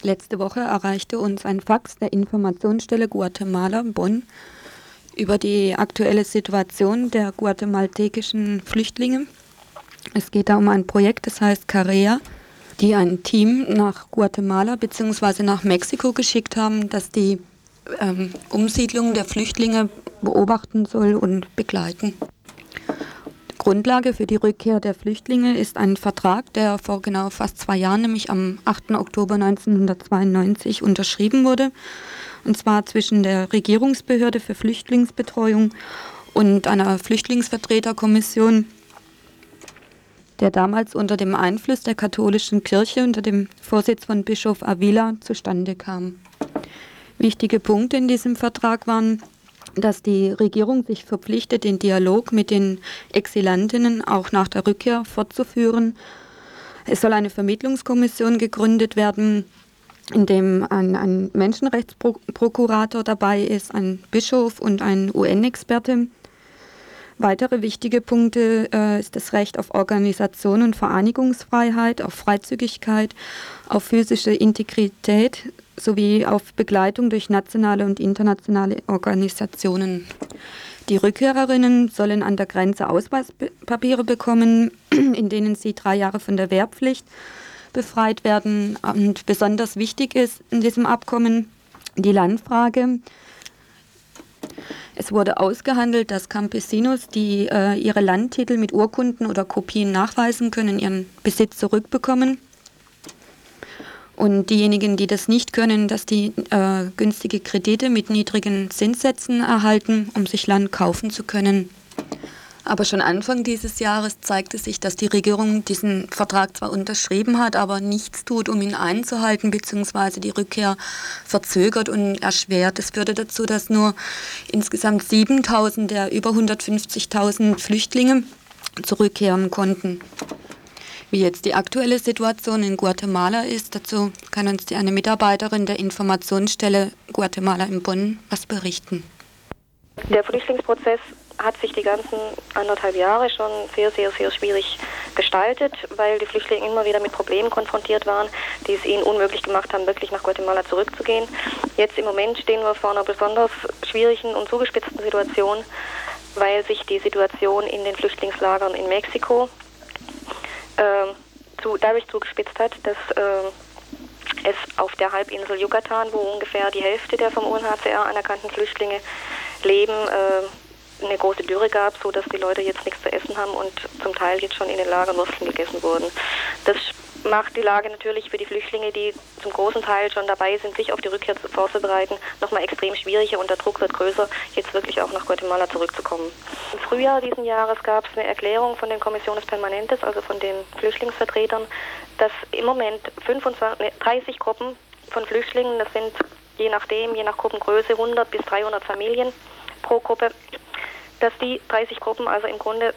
Letzte Woche erreichte uns ein Fax der Informationsstelle Guatemala Bonn über die aktuelle Situation der guatemaltekischen Flüchtlinge. Es geht da um ein Projekt, das heißt CAREA, die ein Team nach Guatemala bzw. nach Mexiko geschickt haben, das die Umsiedlung der Flüchtlinge beobachten soll und begleiten. Grundlage für die Rückkehr der Flüchtlinge ist ein Vertrag, der vor genau fast 2 Jahren, nämlich am 8. Oktober 1992, unterschrieben wurde. Und zwar zwischen der Regierungsbehörde für Flüchtlingsbetreuung und einer Flüchtlingsvertreterkommission, der damals unter dem Einfluss der katholischen Kirche unter dem Vorsitz von Bischof Avila zustande kam. Wichtige Punkte in diesem Vertrag waren, dass die Regierung sich verpflichtet, den Dialog mit den Exilantinnen auch nach der Rückkehr fortzuführen. Es soll eine Vermittlungskommission gegründet werden, in dem ein Menschenrechtsprokurator dabei ist, ein Bischof und ein UN-Experte. Weitere wichtige Punkte ist das Recht auf Organisation und Vereinigungsfreiheit, auf Freizügigkeit, auf physische Integrität sowie auf Begleitung durch nationale und internationale Organisationen. Die Rückkehrerinnen sollen an der Grenze Ausweispapiere bekommen, in denen sie 3 Jahre von der Wehrpflicht befreit werden. Und besonders wichtig ist in diesem Abkommen die Landfrage. Es wurde ausgehandelt, dass Campesinos, die ihre Landtitel mit Urkunden oder Kopien nachweisen können, ihren Besitz zurückbekommen. Und diejenigen, die das nicht können, dass die günstige Kredite mit niedrigen Zinssätzen erhalten, um sich Land kaufen zu können. Aber schon Anfang dieses Jahres zeigte sich, dass die Regierung diesen Vertrag zwar unterschrieben hat, aber nichts tut, um ihn einzuhalten, beziehungsweise die Rückkehr verzögert und erschwert. Das führte dazu, dass nur insgesamt 7.000 der über 150.000 Flüchtlinge zurückkehren konnten. Wie jetzt die aktuelle Situation in Guatemala ist, dazu kann uns eine Mitarbeiterin der Informationsstelle Guatemala in Bonn was berichten. Der Flüchtlingsprozess hat sich die ganzen 1,5 Jahre schon sehr, sehr, sehr schwierig gestaltet, weil die Flüchtlinge immer wieder mit Problemen konfrontiert waren, die es ihnen unmöglich gemacht haben, wirklich nach Guatemala zurückzugehen. Jetzt im Moment stehen wir vor einer besonders schwierigen und zugespitzten Situation, weil sich die Situation in den Flüchtlingslagern in Mexiko dadurch zugespitzt hat, dass es auf der Halbinsel Yucatan, wo ungefähr die Hälfte der vom UNHCR anerkannten Flüchtlinge leben, eine große Dürre gab, so dass die Leute jetzt nichts zu essen haben und zum Teil jetzt schon in den Lagern Würstchen gegessen wurden. Das macht die Lage natürlich für die Flüchtlinge, die zum großen Teil schon dabei sind, sich auf die Rückkehr vorzubereiten, nochmal extrem schwieriger und der Druck wird größer, jetzt wirklich auch nach Guatemala zurückzukommen. Im Frühjahr diesen Jahres gab es eine Erklärung von den Commissiones Permanentes, also von den Flüchtlingsvertretern, dass im Moment 30 Gruppen von Flüchtlingen, das sind je nach Gruppengröße 100 bis 300 Familien pro Gruppe, dass die 30 Gruppen also im Grunde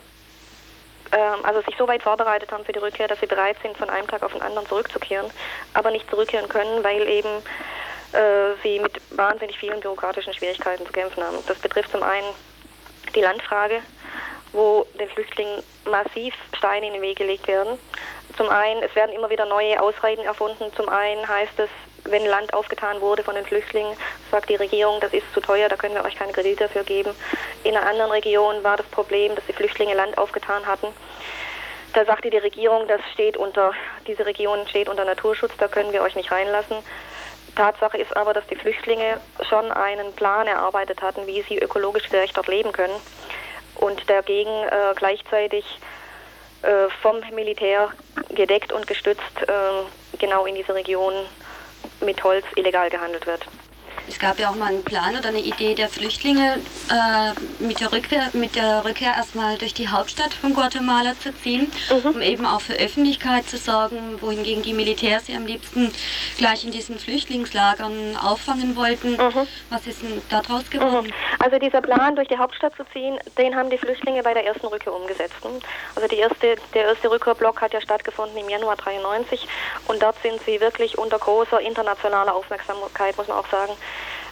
sich so weit vorbereitet haben für die Rückkehr, dass sie bereit sind, von einem Tag auf den anderen zurückzukehren, aber nicht zurückkehren können, weil eben sie mit wahnsinnig vielen bürokratischen Schwierigkeiten zu kämpfen haben. Das betrifft zum einen die Landfrage, wo den Flüchtlingen massiv Steine in den Weg gelegt werden. Zum einen, es werden immer wieder neue Ausreden erfunden. Zum einen heißt es, wenn Land aufgetan wurde von den Flüchtlingen, sagt die Regierung, das ist zu teuer, da können wir euch keine Kredite dafür geben. In einer anderen Region war das Problem, dass die Flüchtlinge Land aufgetan hatten. Da sagte die Regierung, diese Region steht unter Naturschutz, da können wir euch nicht reinlassen. Tatsache ist aber, dass die Flüchtlinge schon einen Plan erarbeitet hatten, wie sie ökologisch gerecht dort leben können und dagegen gleichzeitig vom Militär gedeckt und gestützt genau in diese Region mit Holz illegal gehandelt wird. Es gab ja auch mal einen Plan oder eine Idee der Flüchtlinge, mit der Rückkehr erstmal durch die Hauptstadt von Guatemala zu ziehen, um eben auch für Öffentlichkeit zu sorgen, wohingegen die Militärs sie am liebsten gleich in diesen Flüchtlingslagern auffangen wollten. Was ist denn daraus geworden? Also dieser Plan, durch die Hauptstadt zu ziehen, den haben die Flüchtlinge bei der ersten Rückkehr umgesetzt. Also der erste Rückkehrblock hat ja stattgefunden im Januar 1993 und dort sind sie wirklich unter großer internationaler Aufmerksamkeit, muss man auch sagen,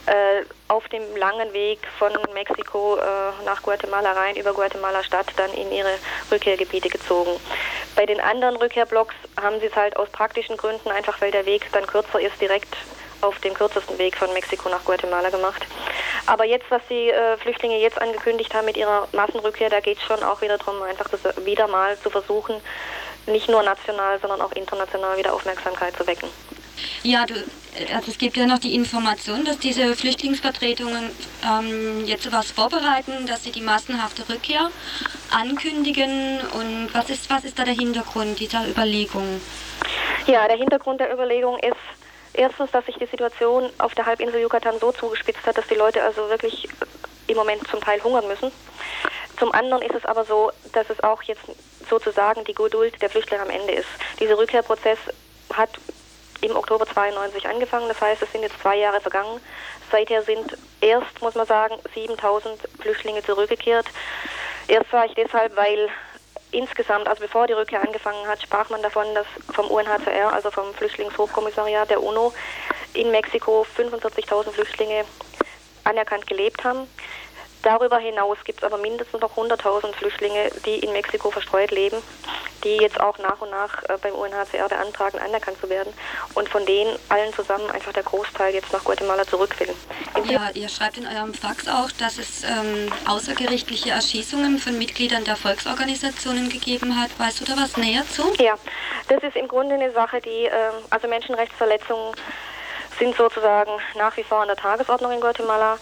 auf dem langen Weg von Mexiko nach Guatemala rein, über Guatemala Stadt, dann in ihre Rückkehrgebiete gezogen. Bei den anderen Rückkehrblocks haben sie es halt aus praktischen Gründen, einfach weil der Weg dann kürzer ist, direkt auf dem kürzesten Weg von Mexiko nach Guatemala gemacht. Aber jetzt, was die Flüchtlinge jetzt angekündigt haben mit ihrer Massenrückkehr, da geht es schon auch wieder darum, einfach wieder mal zu versuchen, nicht nur national, sondern auch international wieder Aufmerksamkeit zu wecken. Ja, also es gibt ja noch die Information, dass diese Flüchtlingsvertretungen jetzt was vorbereiten, dass sie die massenhafte Rückkehr ankündigen. Und was ist da der Hintergrund dieser Überlegung? Ja, der Hintergrund der Überlegung ist erstens, dass sich die Situation auf der Halbinsel Yucatan so zugespitzt hat, dass die Leute also wirklich im Moment zum Teil hungern müssen. Zum anderen ist es aber so, dass es auch jetzt sozusagen die Geduld der Flüchtlinge am Ende ist. Dieser Rückkehrprozess hat im Oktober 92 angefangen, das heißt, es sind jetzt 2 Jahre vergangen. Seither sind erst, muss man sagen, 7000 Flüchtlinge zurückgekehrt. Erst war ich deshalb, weil insgesamt, also bevor die Rückkehr angefangen hat, sprach man davon, dass vom UNHCR, also vom Flüchtlingshochkommissariat der UNO, in Mexiko 45.000 Flüchtlinge anerkannt gelebt haben. Darüber hinaus gibt es aber mindestens noch 100.000 Flüchtlinge, die in Mexiko verstreut leben, die jetzt auch nach und nach beim UNHCR beantragen, anerkannt zu werden. Und von denen allen zusammen einfach der Großteil jetzt nach Guatemala zurück will. Ja, ihr schreibt in eurem Fax auch, dass es außergerichtliche Erschießungen von Mitgliedern der Volksorganisationen gegeben hat. Weißt du da was näher zu? Ja, das ist im Grunde eine Sache, die, also Menschenrechtsverletzungen sind sozusagen nach wie vor an der Tagesordnung in Guatemala.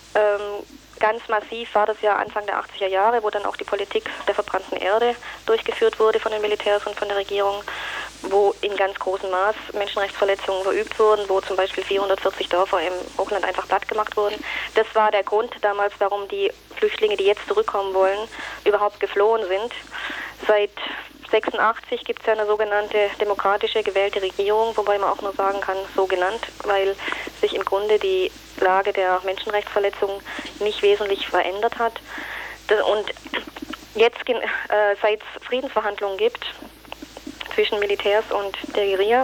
Ganz massiv war das ja Anfang der 80er Jahre, wo dann auch die Politik der verbrannten Erde durchgeführt wurde von den Militärs und von der Regierung, wo in ganz großem Maß Menschenrechtsverletzungen verübt wurden, wo zum Beispiel 440 Dörfer im Hochland einfach platt gemacht wurden. Das war der Grund damals, warum die Flüchtlinge, die jetzt zurückkommen wollen, überhaupt geflohen sind. Seit 86 gibt es ja eine sogenannte demokratische gewählte Regierung, wobei man auch nur sagen kann, so genannt, weil sich im Grunde die Lage der Menschenrechtsverletzungen nicht wesentlich verändert hat. Und jetzt, seit es Friedensverhandlungen gibt zwischen Militärs und der Guerilla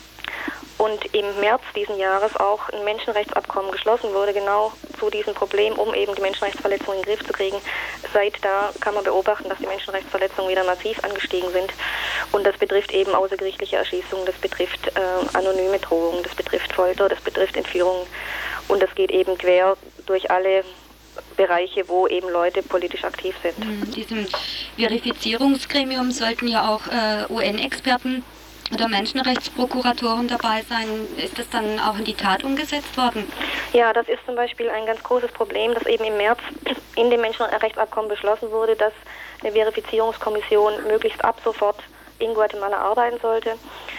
und im März diesen Jahres auch ein Menschenrechtsabkommen geschlossen wurde, genau zu diesem Problem, um eben die Menschenrechtsverletzungen in den Griff zu kriegen. Seit da kann man beobachten, dass die Menschenrechtsverletzungen wieder massiv angestiegen sind. Und das betrifft eben außergerichtliche Erschießungen, das betrifft anonyme Drohungen, das betrifft Folter, das betrifft Entführungen. Und das geht eben quer durch alle Bereiche, wo eben Leute politisch aktiv sind. In diesem Verifizierungsgremium sollten ja auch UN-Experten oder Menschenrechtsprokuratoren dabei sein. Ist das dann auch in die Tat umgesetzt worden? Ja, das ist zum Beispiel ein ganz großes Problem, dass eben im März in dem Menschenrechtsabkommen beschlossen wurde, dass eine Verifizierungskommission möglichst ab sofort in Guatemala arbeiten sollte.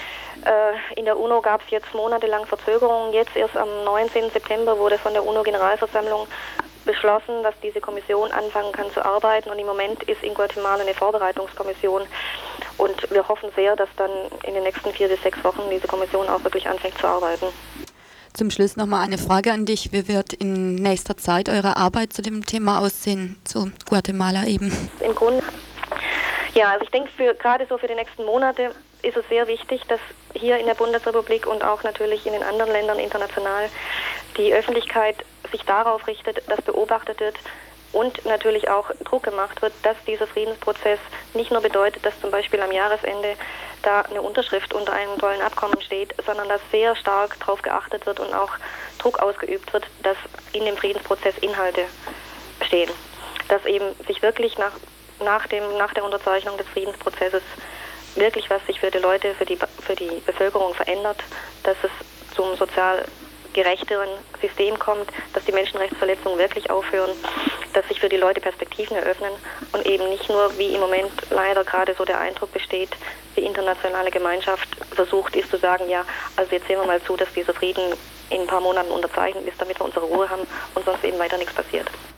In der UNO gab es jetzt monatelang Verzögerungen. Jetzt erst am 19. September wurde von der UNO-Generalversammlung beschlossen, dass diese Kommission anfangen kann zu arbeiten. Und im Moment ist in Guatemala eine Vorbereitungskommission. Und wir hoffen sehr, dass dann in den nächsten 4 bis 6 Wochen diese Kommission auch wirklich anfängt zu arbeiten. Zum Schluss nochmal eine Frage an dich. Wie wird in nächster Zeit eure Arbeit zu dem Thema aussehen, zu Guatemala eben? Im Grunde, ja, also ich denke, gerade so für die nächsten Monate ist es sehr wichtig, dass hier in der Bundesrepublik und auch natürlich in den anderen Ländern international die Öffentlichkeit sich darauf richtet, dass beobachtet wird und natürlich auch Druck gemacht wird, dass dieser Friedensprozess nicht nur bedeutet, dass zum Beispiel am Jahresende da eine Unterschrift unter einem tollen Abkommen steht, sondern dass sehr stark darauf geachtet wird und auch Druck ausgeübt wird, dass in dem Friedensprozess Inhalte stehen. Dass eben sich wirklich nach der Unterzeichnung des Friedensprozesses wirklich was sich für die Leute, für die Bevölkerung verändert, dass es zum sozial gerechteren System kommt, dass die Menschenrechtsverletzungen wirklich aufhören, dass sich für die Leute Perspektiven eröffnen und eben nicht nur, wie im Moment leider gerade so der Eindruck besteht, die internationale Gemeinschaft versucht ist zu sagen, ja, also jetzt sehen wir mal zu, dass dieser Frieden in ein paar Monaten unterzeichnet ist, damit wir unsere Ruhe haben und sonst eben weiter nichts passiert.